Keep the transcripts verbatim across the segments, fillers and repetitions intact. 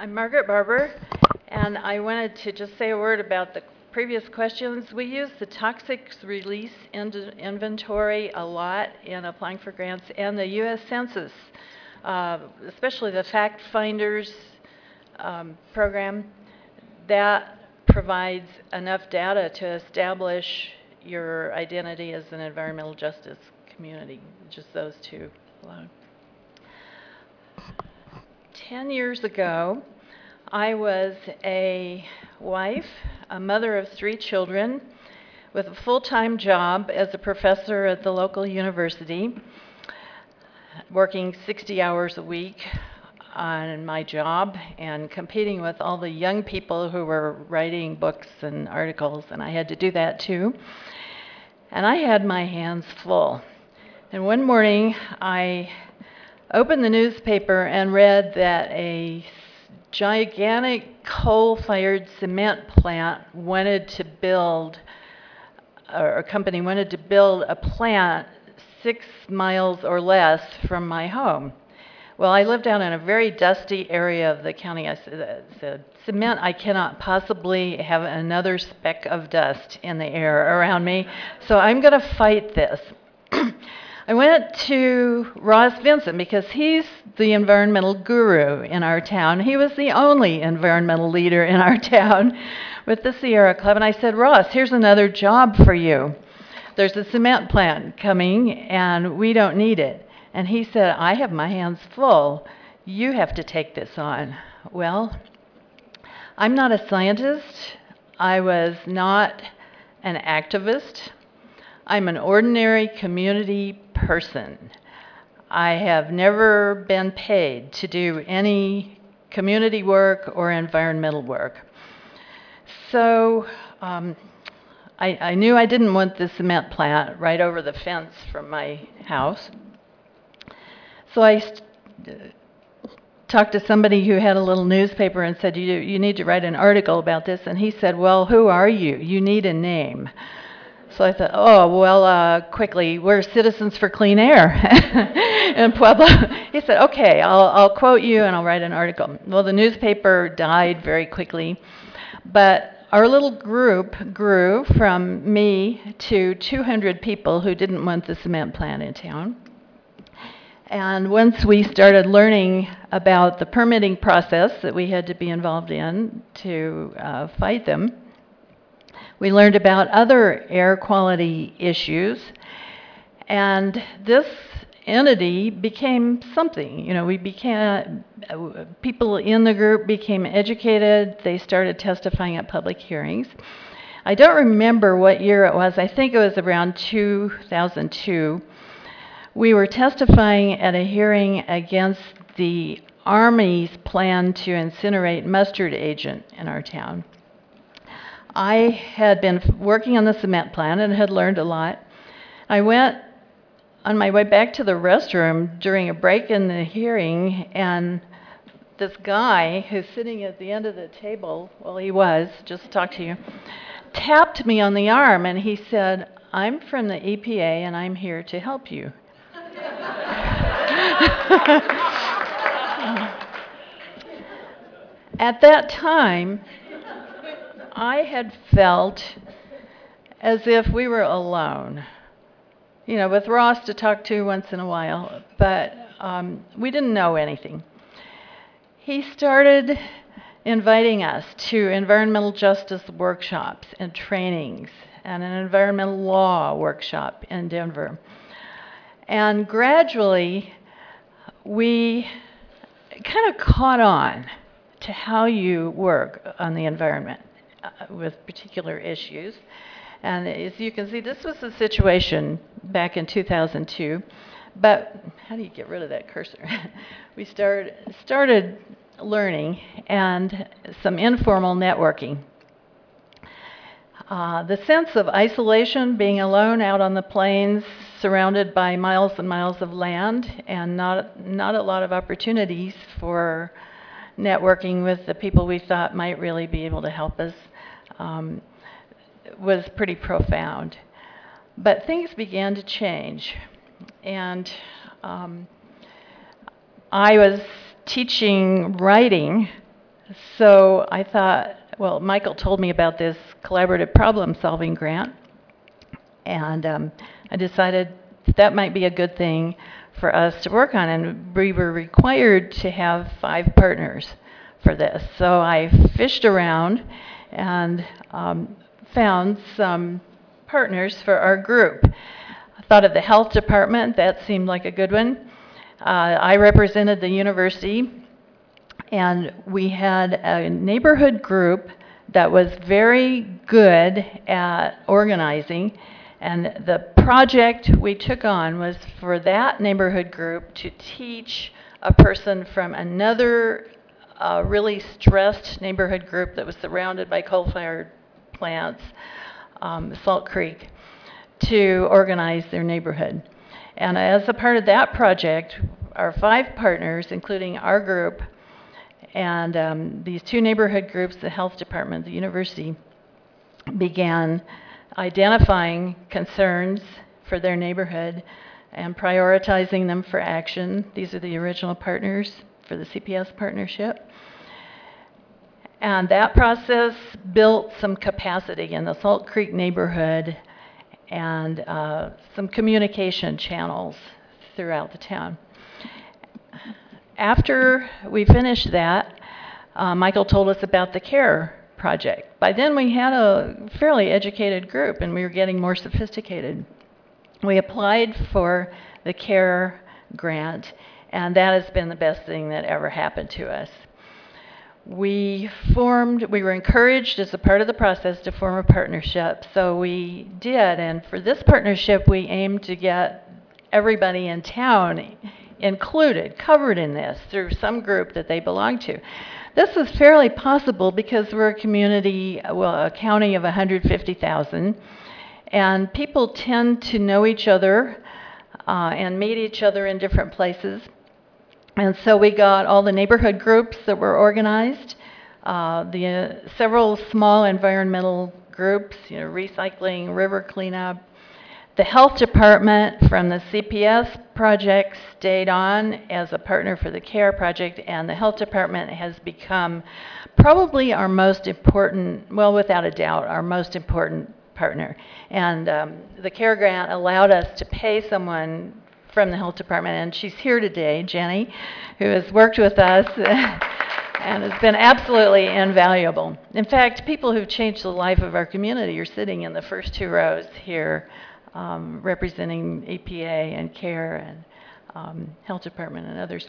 I'm Margaret Barber, and I wanted to just say a word about the previous questions. We use the toxics release inventory a lot in applying for grants, and the U S Census, uh, especially the Fact Finders um, program, that provides enough data to establish your identity as an environmental justice community, just those two alone. Ten years ago, I was a wife, a mother of three children, with a full-time job as a professor at the local university, working sixty hours a week on my job and competing with all the young people who were writing books and articles, and I had to do that too. And I had my hands full. And one morning, I opened the newspaper and read that a gigantic coal-fired cement plant wanted to build, or a company wanted to build a plant six miles or less from my home. Well, I live down in a very dusty area of the county. I said, cement, I cannot possibly have another speck of dust in the air around me, so I'm going to fight this. I went to Ross Vincent because he's the environmental guru in our town. He was the only environmental leader in our town with the Sierra Club. And I said, Ross, here's another job for you. There's a cement plant coming, and we don't need it. And he said, I have my hands full. You have to take this on. Well, I'm not a scientist. I was not an activist. I'm an ordinary community person. I have never been paid to do any community work or environmental work. So um, I, I knew I didn't want the cement plant right over the fence from my house. So I st- talked to somebody who had a little newspaper and said, you, you need to write an article about this. And he said, well, who are you? You need a name. So I thought, oh, well, uh, quickly, we're Citizens for Clean Air in Pueblo. He said, okay, I'll, I'll quote you and I'll write an article. Well, the newspaper died very quickly, but our little group grew from me to two hundred people who didn't want the cement plant in town. And once we started learning about the permitting process that we had to be involved in to uh, fight them, we learned about other air quality issues, and this entity became something. You know, we became, uh, people in the group became educated. They started testifying at public hearings. I don't remember what year it was. I think it was around two thousand two. We were testifying at a hearing against the Army's plan to incinerate mustard agent in our town. I had been working on the cement plant and had learned a lot. I went on my way back to the restroom during a break in the hearing, and this guy who's sitting at the end of the table, well, he was, just talked to you, tapped me on the arm, and he said, I'm from the E P A, and I'm here to help you. At that time, I had felt as if we were alone, you know, with Ross to talk to once in a while, but um, we didn't know anything. He started inviting us to environmental justice workshops and trainings and an environmental law workshop in Denver. And gradually, we kind of caught on to how you work on the environment uh, with particular issues. And as you can see, this was the situation back in two thousand two. But how do you get rid of that cursor? We started, started learning and some informal networking. Uh, the sense of isolation, being alone out on the plains, surrounded by miles and miles of land, and not, not a lot of opportunities for networking with the people we thought might really be able to help us, um, was pretty profound. But things began to change. And um, I was teaching writing So I thought, well, Michael told me about this collaborative problem-solving grant, and um, I decided that, that might be a good thing for us to work on, and we were required to have five partners for this. So I fished around and um, found some partners for our group. I thought of the health department, that seemed like a good one. Uh, I represented the university, and we had a neighborhood group that was very good at organizing, and the project we took on was for that neighborhood group to teach a person from another uh, really stressed neighborhood group that was surrounded by coal-fired plants, um, Salt Creek, to organize their neighborhood. And as a part of that project, our five partners, including our group, and um, these two neighborhood groups, the health department, the university, began identifying concerns for their neighborhood and prioritizing them for action. These are the original partners for the C P S partnership. And that process built some capacity in the Salt Creek neighborhood and uh, some communication channels throughout the town. After we finished that, uh, Michael told us about the CARE project. By then we had a fairly educated group and we were getting more sophisticated. We applied for the CARE grant, and that has been the best thing that ever happened to us. We formed, we were encouraged as a part of the process to form a partnership, so we did, and for this partnership we aimed to get everybody in town included, covered in this through some group that they belong to. This was fairly possible because we're a community, well, a county of one hundred fifty thousand, and people tend to know each other uh, and meet each other in different places. And so we got all the neighborhood groups that were organized, uh, the uh, several small environmental groups, you know, recycling, river cleanup. The health department from the C P S project stayed on as a partner for the CARE project, and the health department has become probably our most important, well, without a doubt, our most important partner. And um, the CARE grant allowed us to pay someone from the health department, and she's here today, Jenny, who has worked with us and has been absolutely invaluable. In fact, people who've changed the life of our community are sitting in the first two rows here, um, representing E P A and CARE and um, health department and others.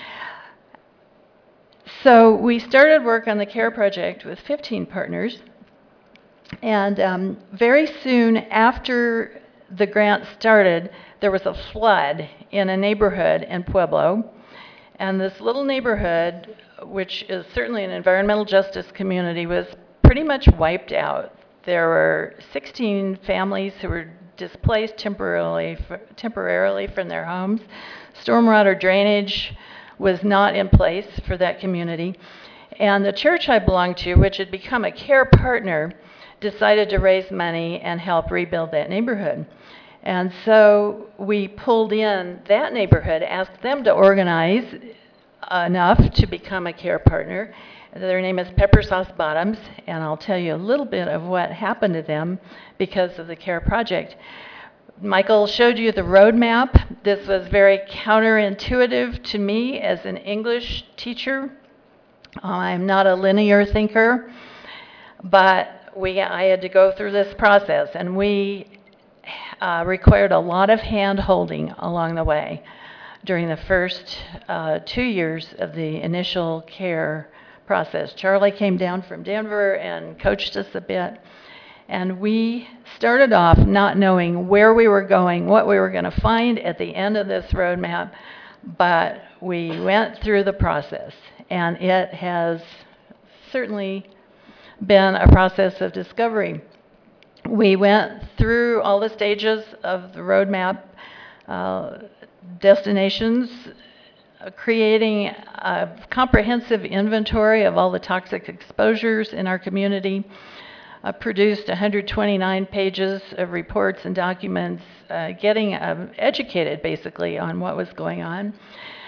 So we started work on the CARE project with fifteen partners, and um, very soon after the grant started, there was a flood in a neighborhood in Pueblo, and this little neighborhood, which is certainly an environmental justice community, was pretty much wiped out. There were sixteen families who were displaced temporarily, temporarily from their homes. Stormwater drainage was not in place for that community. And the church I belonged to, which had become a CARE partner, decided to raise money and help rebuild that neighborhood. And so we pulled in that neighborhood, asked them to organize enough to become a CARE partner. Their name is Pepper Sauce Bottoms, and I'll tell you a little bit of what happened to them because of the CARE project. Michael showed you the roadmap. This was very counterintuitive to me as an English teacher. I'm not a linear thinker, but we, I had to go through this process, and we uh, required a lot of hand-holding along the way during the first uh, two years of the initial CARE process. Charlie came down from Denver and coached us a bit, and we started off not knowing where we were going, what we were going to find at the end of this roadmap, but we went through the process, and it has certainly been a process of discovery. We went through all the stages of the roadmap, uh, destinations, uh, creating a comprehensive inventory of all the toxic exposures in our community, uh, produced one hundred twenty-nine pages of reports and documents, uh, getting uh, educated basically on what was going on.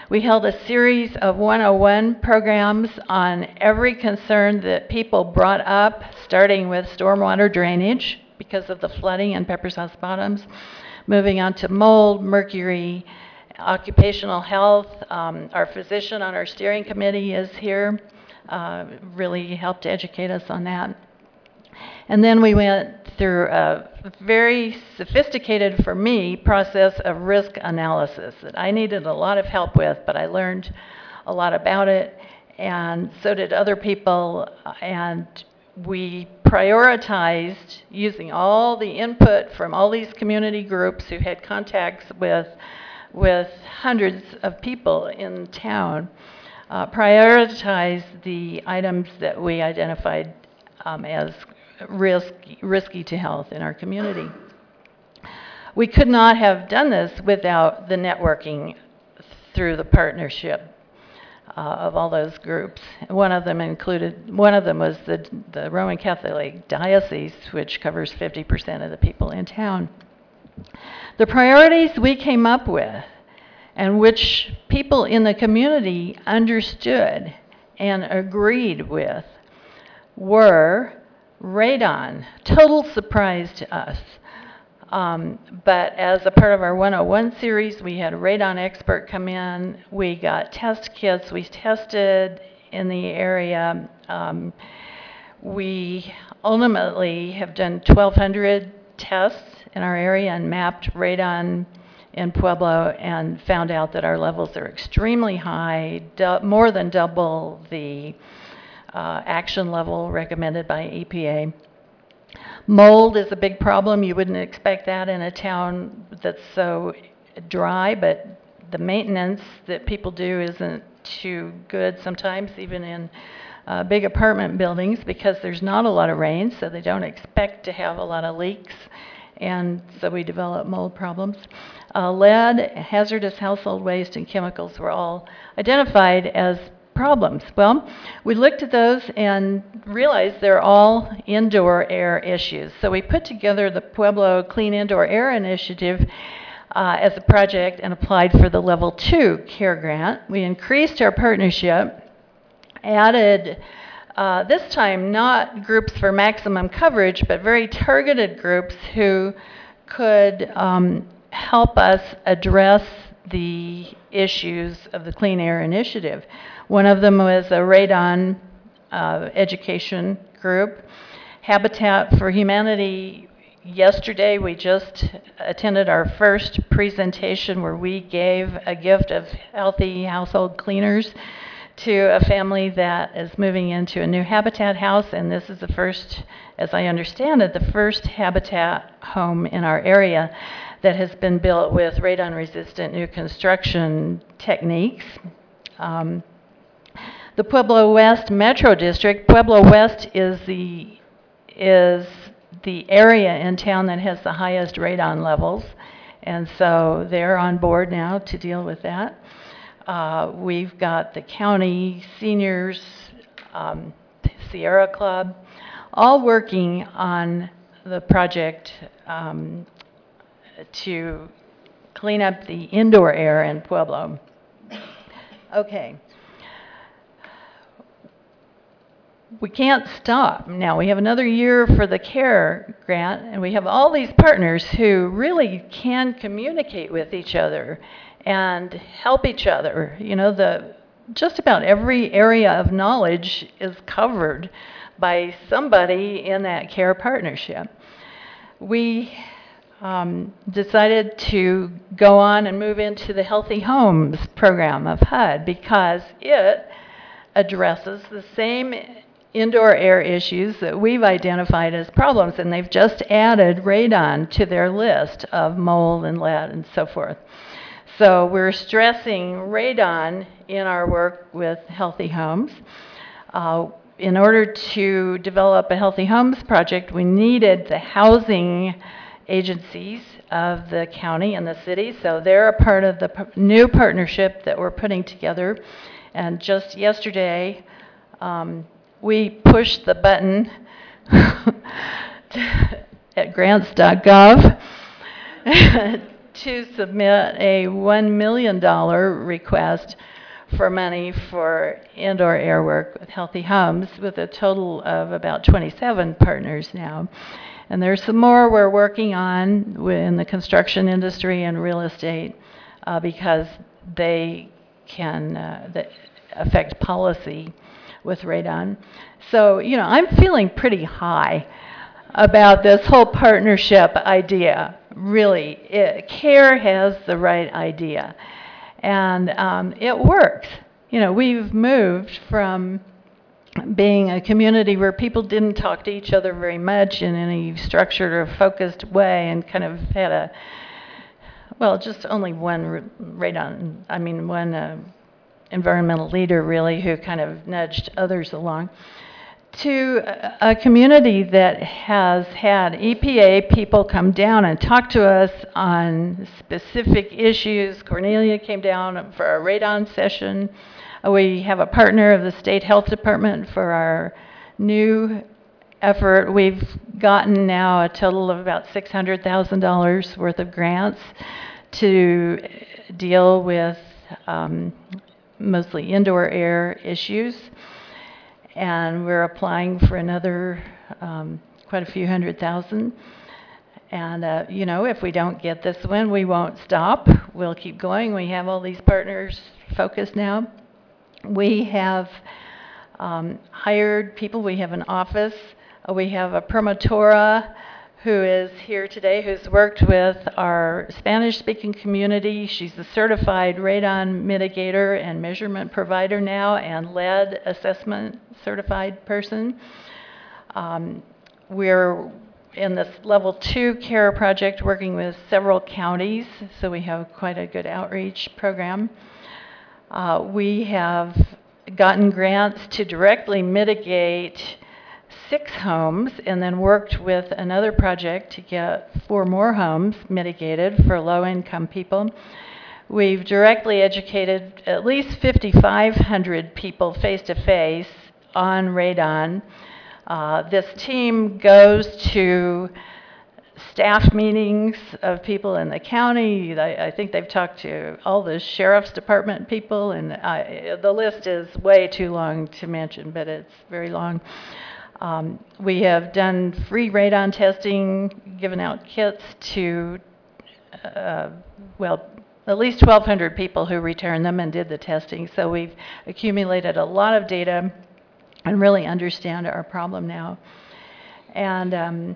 We held a series of one oh one programs on every concern that people brought up, starting with stormwater drainage because of the flooding in Pepper's House Bottoms, moving on to mold, mercury, occupational health. Um, our physician on our steering committee is here, uh, really helped educate us on that. And then we went through a very sophisticated, for me, process of risk analysis that I needed a lot of help with, but I learned a lot about it, and so did other people, and we prioritized using all the input from all these community groups who had contacts with, with hundreds of people in town, uh, prioritize the items that we identified um, as risky, risky to health in our community. We could not have done this without the networking through the partnership uh, of all those groups. One of them included, one of them was the, the Roman Catholic Diocese, which covers fifty percent of the people in town. The priorities we came up with, and which people in the community understood and agreed with, were radon. Total surprise to us. Um, but as a part of our one oh one series, we had a radon expert come in. We got test kits. We tested in the area. Um, we ultimately have done twelve hundred tests in our area and mapped radon in Pueblo and found out that our levels are extremely high, more than double the Uh, action level recommended by E P A. Mold is a big problem. You wouldn't expect that in a town that's so dry, but the maintenance that people do isn't too good sometimes, even in uh, big apartment buildings, because there's not a lot of rain, so they don't expect to have a lot of leaks, and so we develop mold problems. Uh, lead, hazardous household waste, and chemicals were all identified as problems. Well, we looked at those and realized they're all indoor air issues. So we put together the Pueblo Clean Indoor Air Initiative uh, as a project and applied for the level two CARE grant. We increased our partnership, added uh, this time not groups for maximum coverage, but very targeted groups who could um, help us address the issues of the Clean Air Initiative. One of them was a radon uh, education group. Habitat for Humanity, yesterday we just attended our first presentation where we gave a gift of healthy household cleaners to a family that is moving into a new Habitat house, and this is the first, as I understand it, the first Habitat home in our area that has been built with radon-resistant new construction techniques. Um, The Pueblo West Metro District, Pueblo West is the, is the area in town that has the highest radon levels, and so they're on board now to deal with that. Uh, we've got the county seniors, um, Sierra Club, all working on the project um, to clean up the indoor air in Pueblo. Okay. We can't stop. Now, we have another year for the CARE grant, and we have all these partners who really can communicate with each other and help each other. You know, the just about every area of knowledge is covered by somebody in that CARE partnership. We um, decided to go on and move into the Healthy Homes program of H U D because it addresses the same indoor air issues that we've identified as problems, and they've just added radon to their list of mold and lead and so forth. So we're stressing radon in our work with Healthy Homes. Uh, in order to develop a Healthy Homes project, we needed the housing agencies of the county and the city, so they're a part of the new partnership that we're putting together. And just yesterday, um, we pushed the button at grants dot gov to submit a one million dollar request for money for indoor air work with Healthy Homes, with a total of about twenty-seven partners now. And there's some more we're working on in the construction industry and real estate uh, because they can uh, that affect policy with radon. So, you know, I'm feeling pretty high about this whole partnership idea. Really, it, CARE has the right idea, and um, it works. You know, we've moved from being a community where people didn't talk to each other very much in any structured or focused way, and kind of had a, well, just only one radon, I mean, one uh, environmental leader really who kind of nudged others along, to a, a community that has had E P A people come down and talk to us on specific issues. Cornelia came down for a radon session. We have a partner of the State Health Department for our new effort. We've gotten now a total of about six hundred thousand dollars worth of grants to deal with um, mostly indoor air issues. And we're applying for another um, quite a few hundred thousand. And, uh, you know, if we don't get this one, we won't stop. We'll keep going. We have all these partners focused now. We have um, hired people. We have an office. Uh, we have a promotora who is here today, who's worked with our Spanish-speaking community. She's a certified radon mitigator and measurement provider now, and lead assessment certified person. Um, we're in this level two CARE project working with several counties, so we have quite a good outreach program. Uh, we have gotten grants to directly mitigate six homes, and then worked with another project to get four more homes mitigated for low-income people. We've directly educated at least fifty-five hundred people face-to-face on radon. Uh, this team goes to staff meetings of people in the county. I, I think they've talked to all the sheriff's department people, and I, the list is way too long to mention, but it's very long. Um, we have done free radon testing, given out kits to, uh, well, at least twelve hundred people who returned them and did the testing. So we've accumulated a lot of data and really understand our problem now. And um,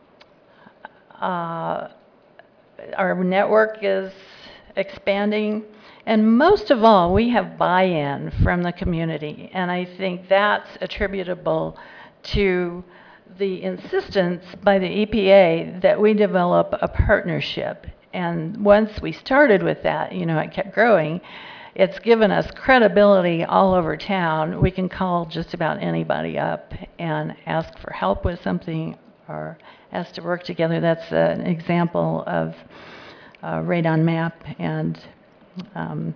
uh, our network is expanding. And most of all, we have buy-in from the community. And I think that's attributable to the insistence by the E P A that we develop a partnership. And once we started with that, you know, it kept growing. It's given us credibility all over town. We can call just about anybody up and ask for help with something or ask to work together. That's an example of a radon map and um,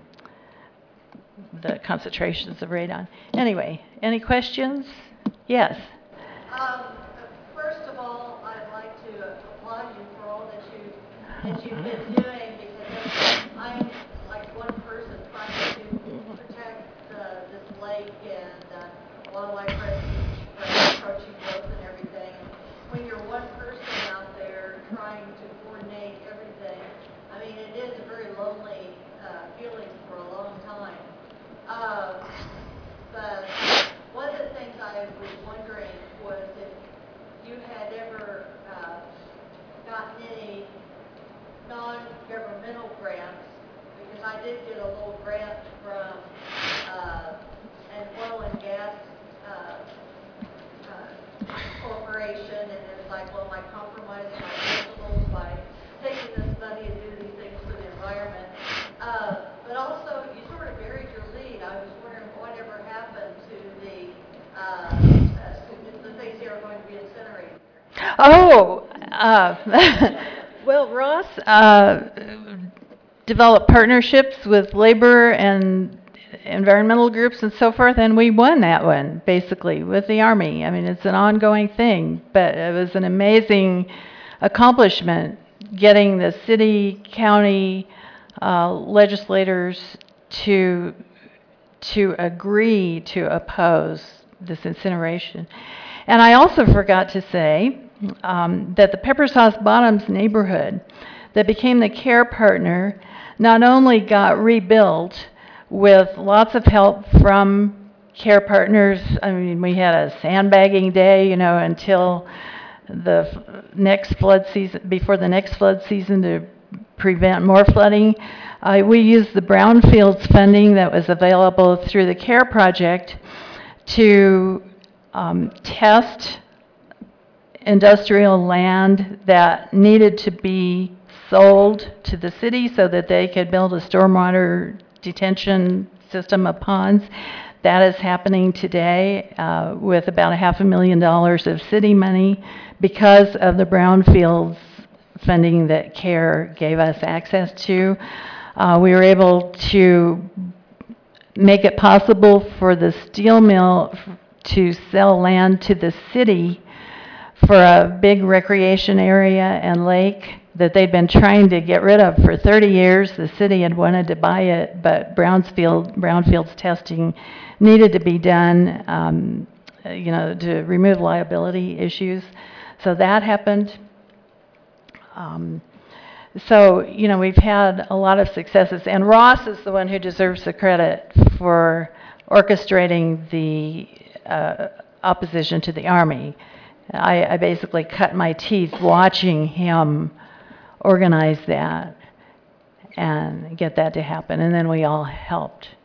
the concentrations of radon. Anyway, any questions? Yes. Um, first of all, I'd like to applaud you for all that you that you've been doing, because I'm like one person trying to protect uh, this lake and uh, wildlife refuge, approaching growth and everything. When you're one person out there trying to coordinate everything, I mean, it is a very lonely uh, feeling for a long time. Uh, but one of the things I was wondering was if you had ever uh, gotten any non-governmental grants, because I did get a little grant from uh, an oil and gas uh, uh, corporation, and it was like, well, am I compromising my principles by taking this money and doing these things for the environment? Uh, but also, you sort of buried your lead. I was wondering whatever happened to the uh, uh, the things that are going to be incinerated. Oh, uh, well, Ross uh, developed partnerships with labor and environmental groups and so forth, and we won that one, basically, with the Army. I mean, it's an ongoing thing, but it was an amazing accomplishment getting the city, county uh, legislators to, to agree to oppose this incineration. And I also forgot to say um, that the Pepper's House Bottoms neighborhood that became the care partner not only got rebuilt with lots of help from care partners. I mean, we had a sandbagging day, you know, until the f- next flood season, before the next flood season, to prevent more flooding. Uh, we used the brownfields funding that was available through the CARE project to um, test industrial land that needed to be sold to the city so that they could build a stormwater detention system of ponds. That is happening today uh, with about a half a million dollars of city money because of the brownfields funding that CARE gave us access to. Uh, we were able to make it possible for the steel mill to sell land to the city for a big recreation area and lake that they'd been trying to get rid of for thirty years. The city had wanted to buy it, but Brownsfield, Brownfield's testing needed to be done, um, you know, to remove liability issues. So that happened. Um, so, you know, we've had a lot of successes, and Ross is the one who deserves the credit for orchestrating the uh, opposition to the Army. I, I basically cut my teeth watching him organize that and get that to happen, and then we all helped.